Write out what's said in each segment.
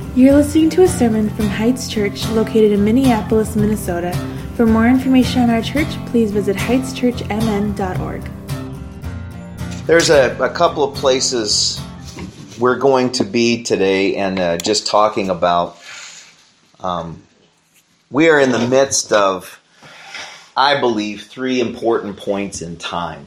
You're listening to a sermon from Heights Church located in Minneapolis, Minnesota. For more information on our church, please visit heightschurchmn.org. There's a couple of places we're going to be today and just talking about. We are in the midst of, I believe, three important points in time.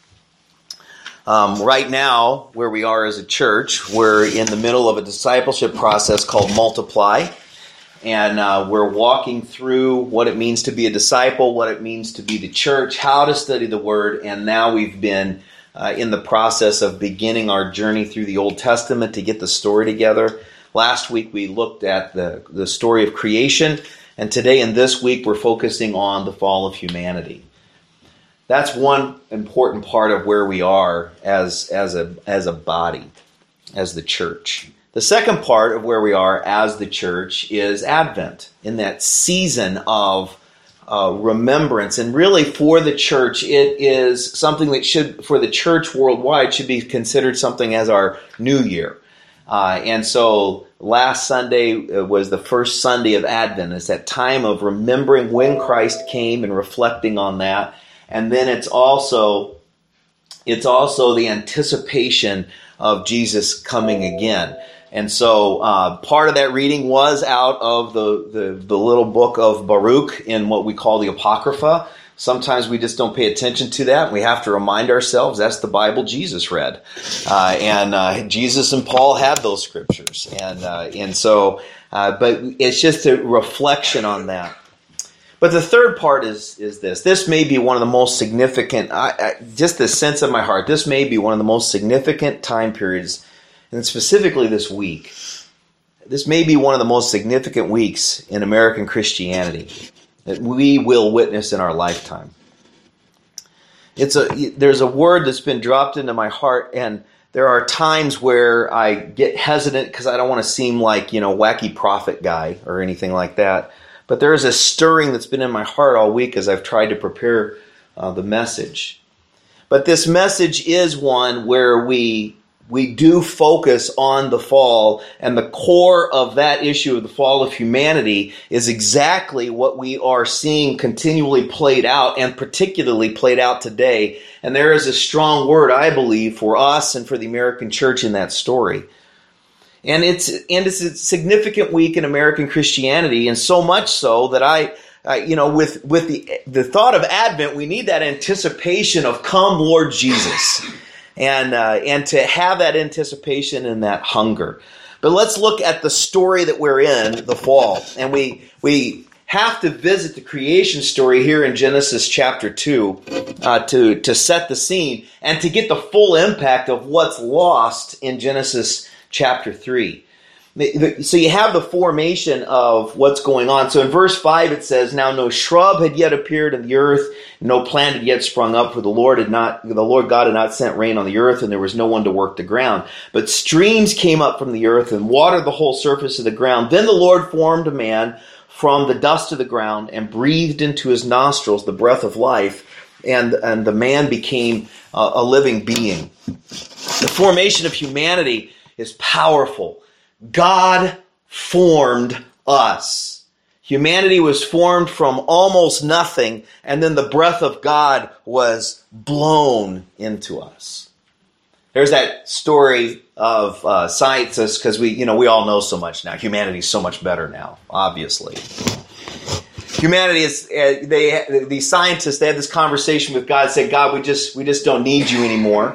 Right now, where we are as a church, we're in the middle of a discipleship process called Multiply. And we're walking through what it means to be a disciple, what it means to be the church, how to study the Word. And now we've been in the process of beginning our journey through the Old Testament to get the story together. Last week we looked at the story of creation. And today and this week we're focusing on the fall of humanity. That's one important part of where we are as a body, as the church. The second part of where we are as the church is Advent, in that season of remembrance. And really for the church, it is something that should, for the church worldwide, should be considered something as our new year. And so last Sunday was the first Sunday of Advent. It's that time of remembering when Christ came and reflecting on that. And then it's also the anticipation of Jesus coming again. And so part of that reading was out of the little book of Baruch in what we call the Apocrypha. Sometimes we just don't pay attention to that. We have to remind ourselves that's the Bible Jesus read. And Jesus and Paul had those scriptures. And so, but it's just a reflection on that. But the third part is this. This may be one of the most significant, just the sense of my heart, this may be one of the most significant time periods, and specifically this week. This may be one of the most significant weeks in American Christianity that we will witness in our lifetime. There's a word that's been dropped into my heart, and there are times where I get hesitant because I don't want to seem like, wacky prophet guy or anything like that. But there is a stirring that's been in my heart all week as I've tried to prepare the message. But this message is one where we do focus on the fall, and the core of that issue of the fall of humanity is exactly what we are seeing continually played out, and particularly played out today. And there is a strong word, I believe, for us and for the American church in that story. And it's a significant week in American Christianity, and so much so that with the thought of Advent, we need that anticipation of come Lord Jesus, and to have that anticipation and that hunger. But let's look at the story that we're in, the fall, and we have to visit the creation story here in Genesis chapter 2 to set the scene and to get the full impact of what's lost in Genesis chapter 3. So you have the formation of what's going on. So in verse 5 it says, "Now no shrub had yet appeared in the earth, no plant had yet sprung up, for the Lord God had not sent rain on the earth, and there was no one to work the ground. But streams came up from the earth and watered the whole surface of the ground. Then the Lord formed a man from the dust of the ground and breathed into his nostrils the breath of life, and the man became a living being." The formation of humanity is powerful. God formed us. Humanity was formed from almost nothing, and then the breath of God was blown into us. There's that story of scientists, because we all know so much now. Humanity's so much better now, obviously. Humanity is the scientists. They had this conversation with God, said, "God, we just don't need you anymore.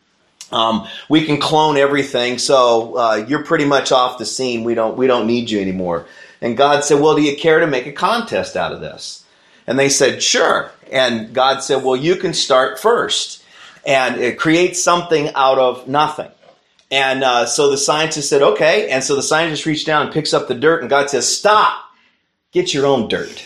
We can clone everything, so you're pretty much off the scene. We don't need you anymore." And God said, "Well, do you care to make a contest out of this?" And they said, "Sure." And God said, "Well, you can start first and create something out of nothing." And so the scientist said, "Okay." And so the scientist reached down and picks up the dirt, and God says, "Stop! Get your own dirt."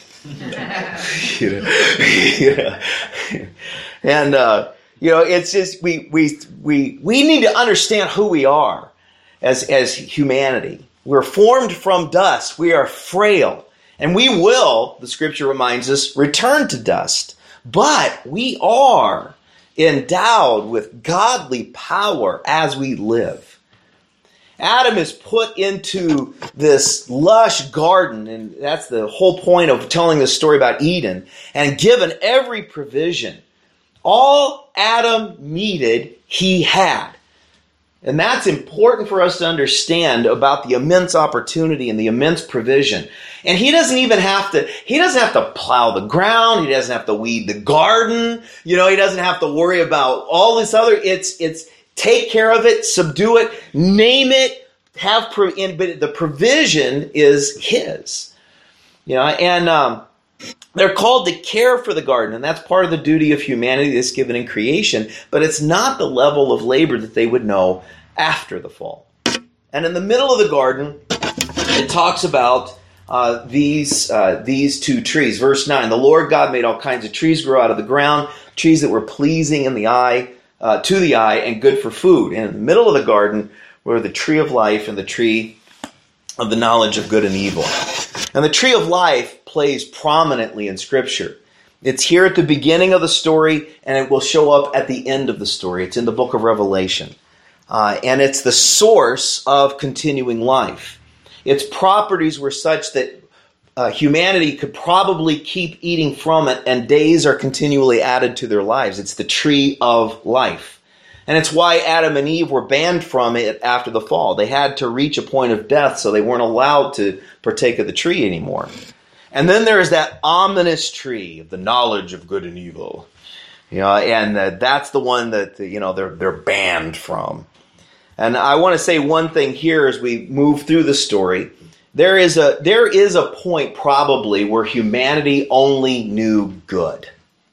And it's just we need to understand who we are as humanity. We're formed from dust. We are frail, and we will, the scripture reminds us, return to dust. But we are endowed with godly power as we live. Adam is put into this lush garden, and that's the whole point of telling this story about Eden, and given every provision. All Adam needed, he had. And that's important for us to understand about the immense opportunity and the immense provision. And he doesn't have to plow the ground. He doesn't have to weed the garden. He doesn't have to worry about all this other. It's take care of it, subdue it, name it, but the provision is his. And they're called to care for the garden, and that's part of the duty of humanity that's given in creation, but it's not the level of labor that they would know after the fall. And in the middle of the garden, it talks about these two trees. Verse 9, the Lord God made all kinds of trees grow out of the ground, trees that were pleasing in the eye, to the eye, and good for food. And in the middle of the garden were the tree of life and the tree of the knowledge of good and evil. And the tree of life plays prominently in Scripture. It's here at the beginning of the story, and it will show up at the end of the story. It's in the book of Revelation. And it's the source of continuing life. Its properties were such that humanity could probably keep eating from it, and days are continually added to their lives. It's the tree of life. And it's why Adam and Eve were banned from it after the fall. They had to reach a point of death, so they weren't allowed to partake of the tree anymore. And then there is that ominous tree of the knowledge of good and evil. And that's the one that they're banned from. And I want to say one thing here as we move through the story. There is a point probably where humanity only knew good.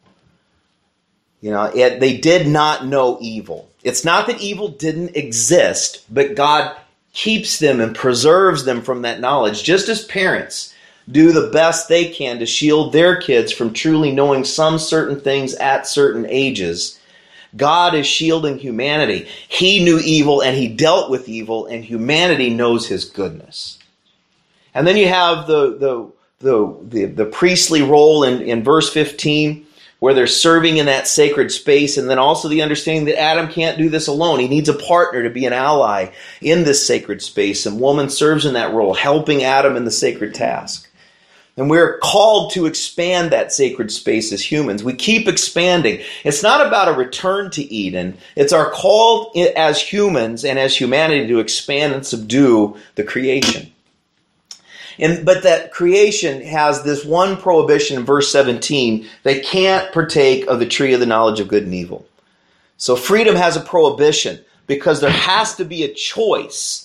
They did not know evil. It's not that evil didn't exist, but God keeps them and preserves them from that knowledge, just as parents do the best they can to shield their kids from truly knowing some certain things at certain ages. God is shielding humanity. He knew evil and he dealt with evil, and humanity knows his goodness. And then you have the priestly role in verse 15, where they're serving in that sacred space, and then also the understanding that Adam can't do this alone. He needs a partner to be an ally in this sacred space, and woman serves in that role, helping Adam in the sacred task. And we're called to expand that sacred space as humans. We keep expanding. It's not about a return to Eden. It's our call as humans and as humanity to expand and subdue the creation. But that creation has this one prohibition in verse 17. They can't partake of the tree of the knowledge of good and evil. So freedom has a prohibition because there has to be a choice.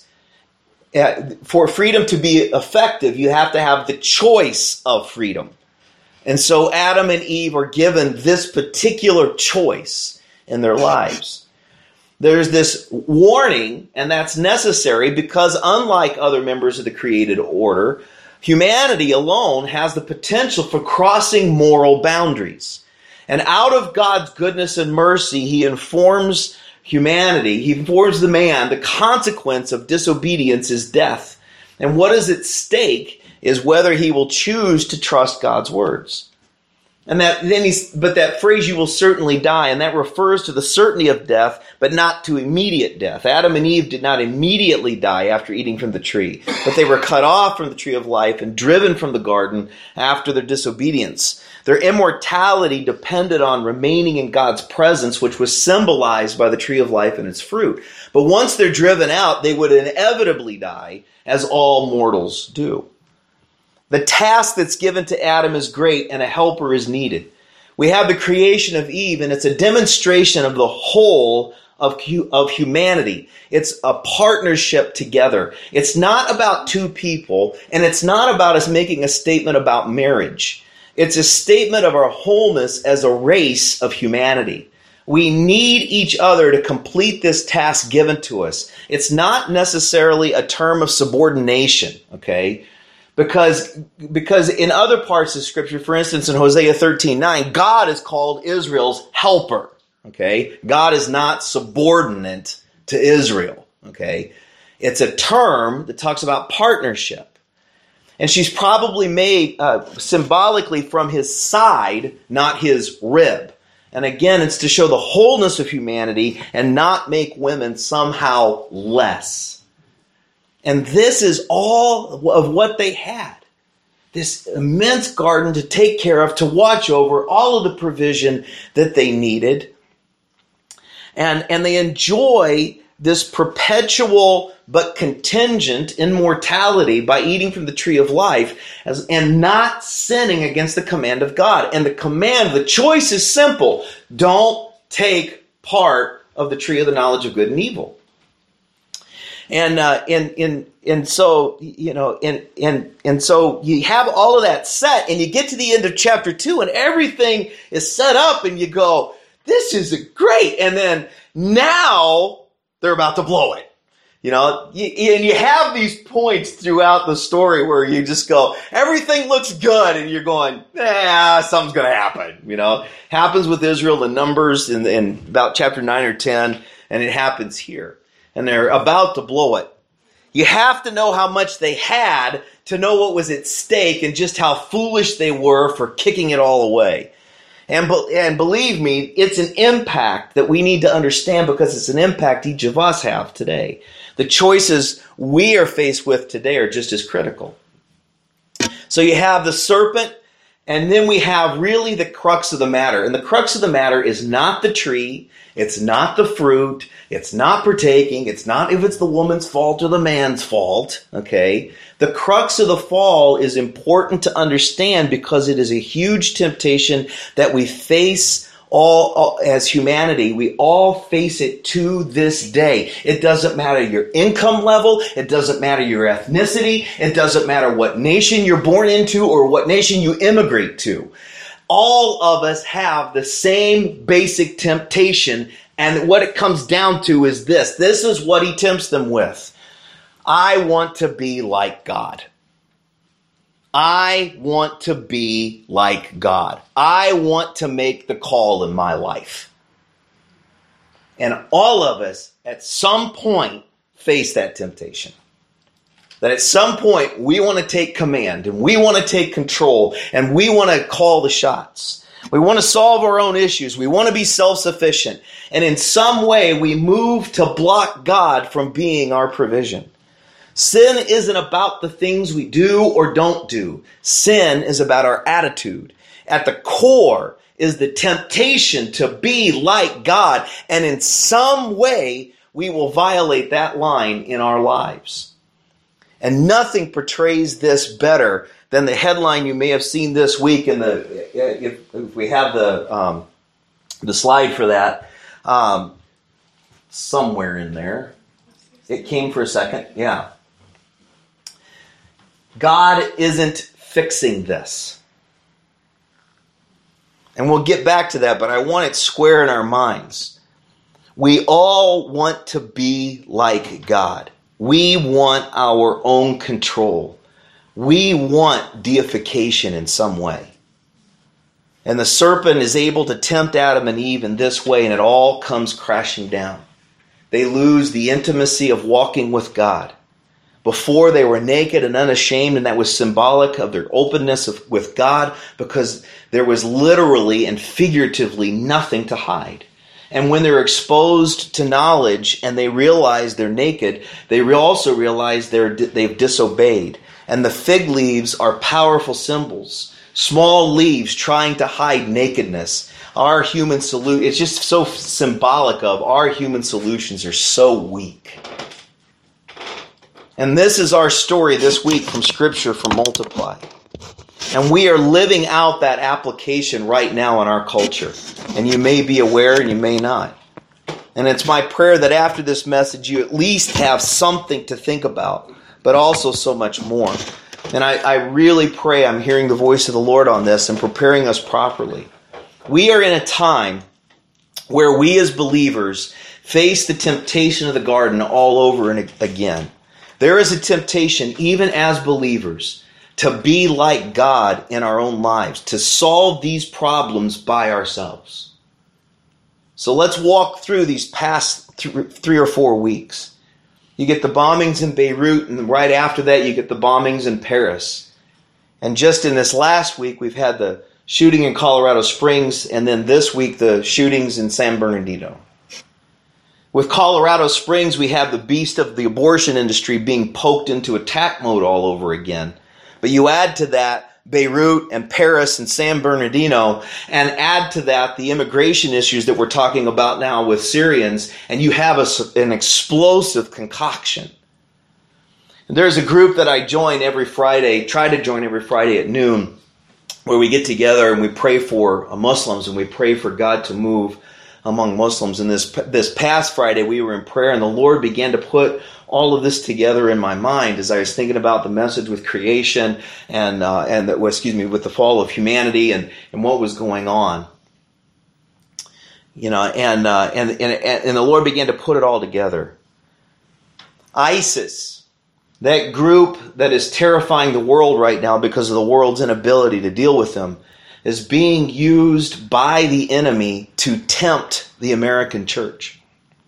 For freedom to be effective, you have to have the choice of freedom. And so Adam and Eve are given this particular choice in their lives. There's this warning, and that's necessary because unlike other members of the created order, humanity alone has the potential for crossing moral boundaries. And out of God's goodness and mercy, he informs humanity, he informs the man, the consequence of disobedience is death. And what is at stake is whether he will choose to trust God's words. And but that phrase, you will certainly die, and that refers to the certainty of death, but not to immediate death. Adam and Eve did not immediately die after eating from the tree, but they were cut off from the tree of life and driven from the garden after their disobedience. Their immortality depended on remaining in God's presence, which was symbolized by the tree of life and its fruit. But once they're driven out, they would inevitably die, as all mortals do. The task that's given to Adam is great, and a helper is needed. We have the creation of Eve, and it's a demonstration of the whole of humanity. It's a partnership together. It's not about two people, and it's not about us making a statement about marriage. It's a statement of our wholeness as a race of humanity. We need each other to complete this task given to us. It's not necessarily a term of subordination, okay? Because in other parts of Scripture, for instance, in Hosea 13:9, God is called Israel's helper. Okay, God is not subordinate to Israel. Okay, it's a term that talks about partnership, and she's probably made symbolically from his side, not his rib. And again, it's to show the wholeness of humanity and not make women somehow less. And this is all of what they had. This immense garden to take care of, to watch over, all of the provision that they needed. And they enjoy this perpetual but contingent immortality by eating from the tree of life and not sinning against the command of God. And the choice is simple. Don't take part of the tree of the knowledge of good and evil. And so you have all of that set, and you get to the end of chapter 2, and everything is set up, and you go, this is great. And then now they're about to blow it. And you have these points throughout the story where you just go, everything looks good, and you're going, something's going to happen. Happens with Israel, the Numbers in about chapter 9 or 10, and it happens here. And they're about to blow it. You have to know how much they had to know what was at stake and just how foolish they were for kicking it all away. And believe me, it's an impact that we need to understand, because it's an impact each of us have today. The choices we are faced with today are just as critical. So you have the serpent, and then we have really the crux of the matter. And the crux of the matter is not the tree. It's not the fruit. It's not partaking. It's not if it's the woman's fault or the man's fault. Okay? The crux of the fall is important to understand, because it is a huge temptation that we face all as humanity. We all face it to this day. It doesn't matter your income level. It doesn't matter your ethnicity. It doesn't matter what nation you're born into or what nation you immigrate to. All of us have the same basic temptation, and what it comes down to is this. This is what he tempts them with. I want to be like God. I want to be like God. I want to make the call in my life. And all of us at some point face that temptation. That at some point we want to take command, and we want to take control, and we want to call the shots. We want to solve our own issues. We want to be self-sufficient. And in some way we move to block God from being our provision. Sin isn't about the things we do or don't do. Sin is about our attitude. At the core is the temptation to be like God, and in some way we will violate that line in our lives. And nothing portrays this better than the headline you may have seen this week in if we have the slide for that somewhere in there. It came for a second. Yeah. God isn't fixing this. And we'll get back to that, but I want it square in our minds. We all want to be like God. We want our own control. We want deification in some way. And the serpent is able to tempt Adam and Eve in this way, and it all comes crashing down. They lose the intimacy of walking with God. Before, they were naked and unashamed, and that was symbolic of their openness with God, because there was literally and figuratively nothing to hide. And when they're exposed to knowledge and they realize they're naked, they also realize they've disobeyed. And the fig leaves are powerful symbols. Small leaves trying to hide nakedness. Our human it's just so symbolic of our human solutions are so weak. And this is our story this week from Scripture for Multiply. And we are living out that application right now in our culture. And you may be aware and you may not. And it's my prayer that after this message you at least have something to think about, but also so much more. And I really pray I'm hearing the voice of the Lord on this and preparing us properly. We are in a time where we as believers face the temptation of the garden all over and again. There is a temptation, even as believers, to be like God in our own lives, to solve these problems by ourselves. So let's walk through these past 3 or 4 weeks. You get the bombings in Beirut, and right after that you get the bombings in Paris. And just in this last week we've had the shooting in Colorado Springs, and then this week the shootings in San Bernardino. With Colorado Springs, we have the beast of the abortion industry being poked into attack mode all over again. But you add to that Beirut and Paris and San Bernardino, and add to that the immigration issues that we're talking about now with Syrians, and you have an explosive concoction. And there's a group that I join every Friday, try to join every Friday at noon, where we get together and we pray for Muslims and we pray for God to move among Muslims. And this past Friday we were in prayer, and the Lord began to put all of this together in my mind as I was thinking about the message with creation and with the fall of humanity and what was going on. And the Lord began to put it all together. ISIS, that group that is terrifying the world right now because of the world's inability to deal with them, is being used by the enemy to tempt the American church.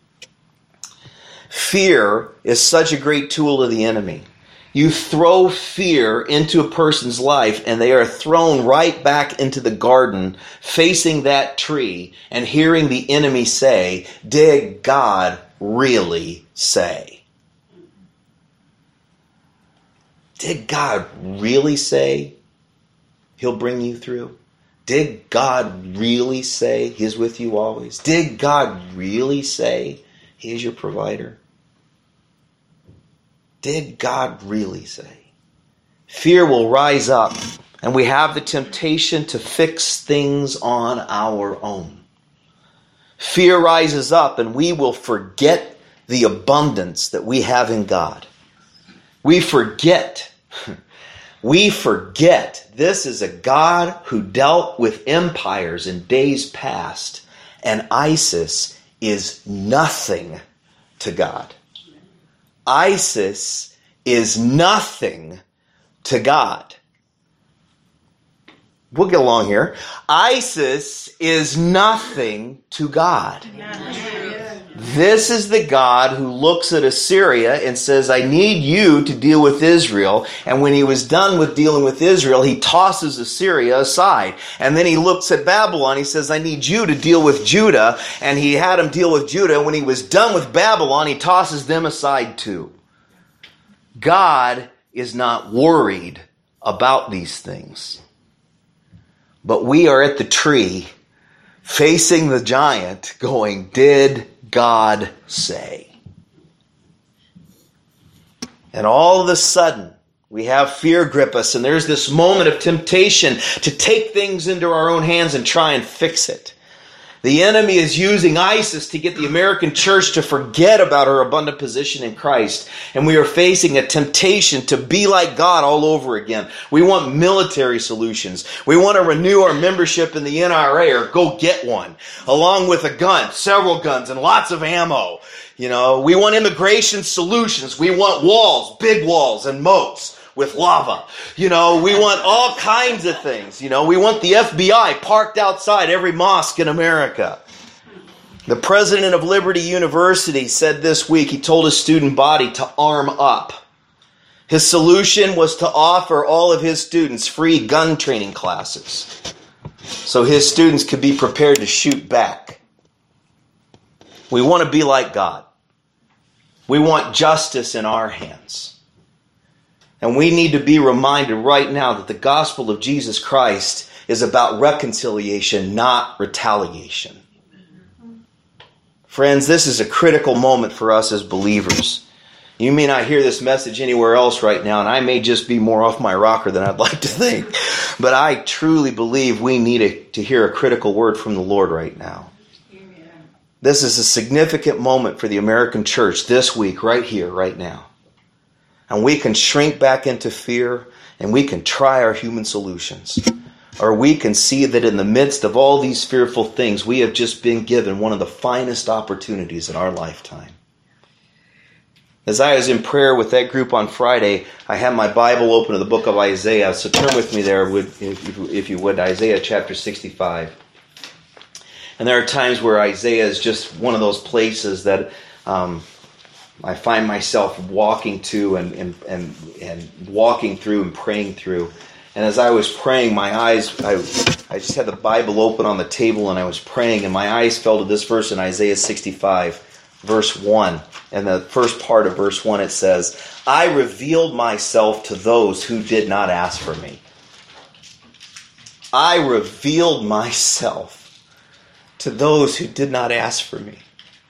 Fear is such a great tool of the enemy. You throw fear into a person's life and they are thrown right back into the garden, facing that tree and hearing the enemy say, "Did God really say?" Did God really say He'll bring you through? Did God really say He's with you always? Did God really say He is your provider? Did God really say? Fear will rise up, and we have the temptation to fix things on our own. Fear rises up, and we will forget the abundance that we have in God. We forget this is a God who dealt with empires in days past, and ISIS is nothing to God. ISIS is nothing to God. We'll get along here. ISIS is nothing to God. This is the God who looks at Assyria and says, "I need you to deal with Israel." And when he was done with dealing with Israel, he tosses Assyria aside. And then he looks at Babylon. He says, "I need you to deal with Judah." And he had him deal with Judah. And when he was done with Babylon, he tosses them aside too. God is not worried about these things. But we are at the tree, facing the giant, going, "Did God say?" And all of a sudden, we have fear grip us, and there's this moment of temptation to take things into our own hands and try and fix it. The enemy is using ISIS to get the American church to forget about her abundant position in Christ. And we are facing a temptation to be like God all over again. We want military solutions. We want to renew our membership in the NRA or go get one, along with a gun, several guns, and lots of ammo. We want immigration solutions. We want walls, big walls, and moats with lava. We want all kinds of things. We want the FBI parked outside every mosque in America. The president of Liberty University said this week, he told his student body to arm up. His solution was to offer all of his students free gun training classes so his students could be prepared to shoot back. We want to be like God. We want justice in our hands. And we need to be reminded right now that the gospel of Jesus Christ is about reconciliation, not retaliation. Friends, this is a critical moment for us as believers. You may not hear this message anywhere else right now, and I may just be more off my rocker than I'd like to think. But I truly believe we need to hear a critical word from the Lord right now. Amen. This is a significant moment for the American church this week, right here, right now. And we can shrink back into fear, and we can try our human solutions. Or we can see that in the midst of all these fearful things, we have just been given one of the finest opportunities in our lifetime. As I was in prayer with that group on Friday, I had my Bible open to the book of Isaiah. So turn with me there, if you would, Isaiah chapter 65. And there are times where Isaiah is just one of those places that I find myself walking to and walking through and praying through. And as I was praying, my eyes, I just had the Bible open on the table and I was praying, and my eyes fell to this verse in Isaiah 65, verse 1. In the first part of verse 1 it says, I revealed myself to those who did not ask for me. I revealed myself to those who did not ask for me.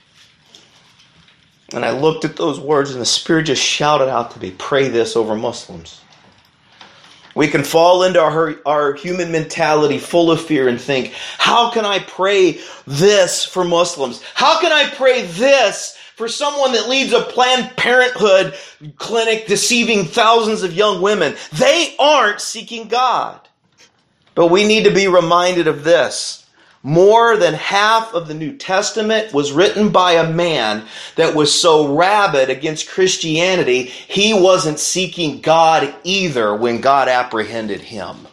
And I looked at those words and the Spirit just shouted out to me, pray this over Muslims. We can fall into our human mentality full of fear and think, how can I pray this for Muslims? How can I pray this for someone that leads a Planned Parenthood clinic deceiving thousands of young women? They aren't seeking God. But we need to be reminded of this. More than half of the New Testament was written by a man that was so rabid against Christianity, he wasn't seeking God either when God apprehended him.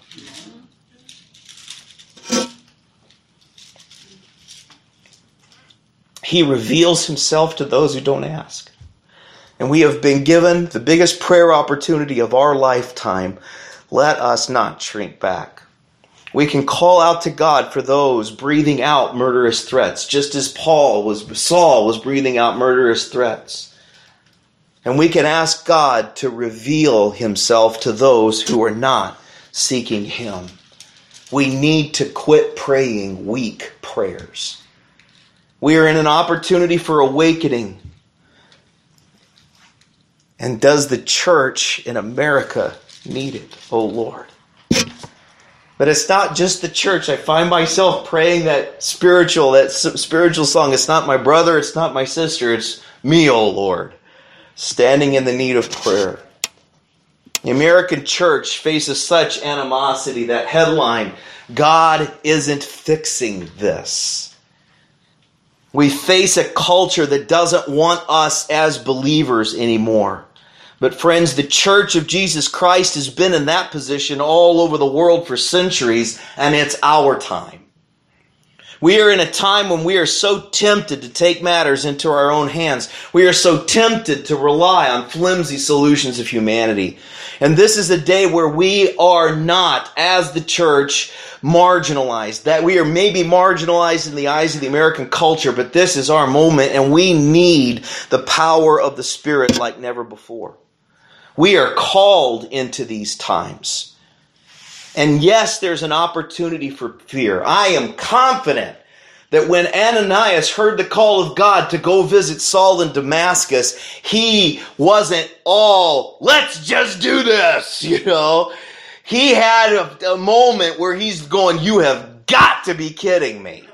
He reveals himself to those who don't ask. And we have been given the biggest prayer opportunity of our lifetime. Let us not shrink back. We can call out to God for those breathing out murderous threats, just as Saul was breathing out murderous threats. And we can ask God to reveal himself to those who are not seeking him. We need to quit praying weak prayers. We are in an opportunity for awakening. And does the church in America need it, oh Lord? But it's not just the church. I find myself praying that spiritual song. It's not my brother, it's not my sister, it's me, oh Lord, standing in the need of prayer. The American church faces such animosity. That headline, God isn't fixing this. We face a culture that doesn't want us as believers anymore. But friends, the Church of Jesus Christ has been in that position all over the world for centuries, and it's our time. We are in a time when we are so tempted to take matters into our own hands. We are so tempted to rely on flimsy solutions of humanity. And this is a day where we are not, as the church, marginalized. That we are maybe marginalized in the eyes of the American culture, but this is our moment, and we need the power of the Spirit like never before. We are called into these times. And yes, there's an opportunity for fear. I am confident that when Ananias heard the call of God to go visit Saul in Damascus, he wasn't all, let's just do this, He had a moment where he's going, you have got to be kidding me.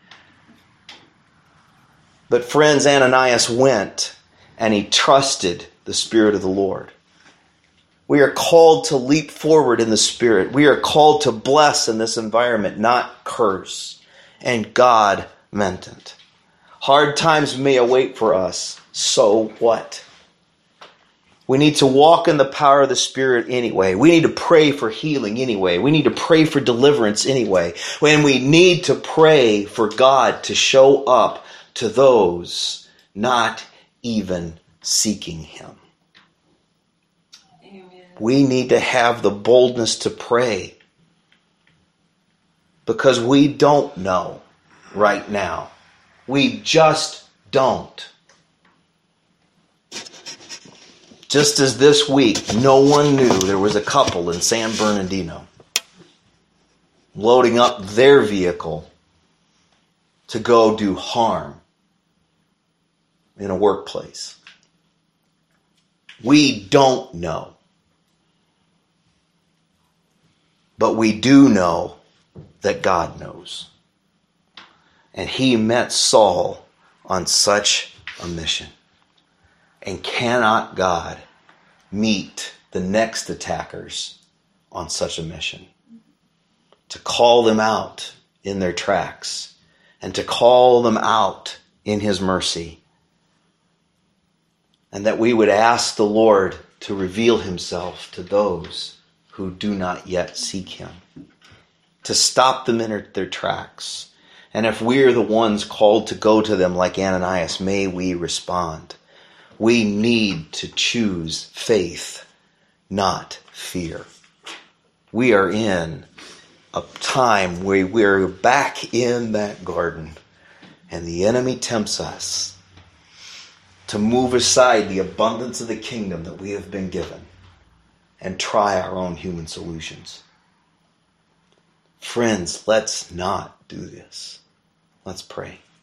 But friends, Ananias went and he trusted the Spirit of the Lord. We are called to leap forward in the Spirit. We are called to bless in this environment, not curse. And God meant it. Hard times may await for us. So what? We need to walk in the power of the Spirit anyway. We need to pray for healing anyway. We need to pray for deliverance anyway. And we need to pray for God to show up to those not even seeking him. We need to have the boldness to pray because we don't know right now. We just don't. Just as this week, no one knew there was a couple in San Bernardino loading up their vehicle to go do harm in a workplace. We don't know. But we do know that God knows. And he met Saul on such a mission. And cannot God meet the next attackers on such a mission? To call them out in their tracks and to call them out in his mercy. And that we would ask the Lord to reveal himself to those who do not yet seek him, to stop them in their tracks. And if we are the ones called to go to them like Ananias, may we respond. We need to choose faith, not fear. We are in a time where we're back in that garden, and the enemy tempts us to move aside the abundance of the kingdom that we have been given and try our own human solutions. Friends, let's not do this. Let's pray.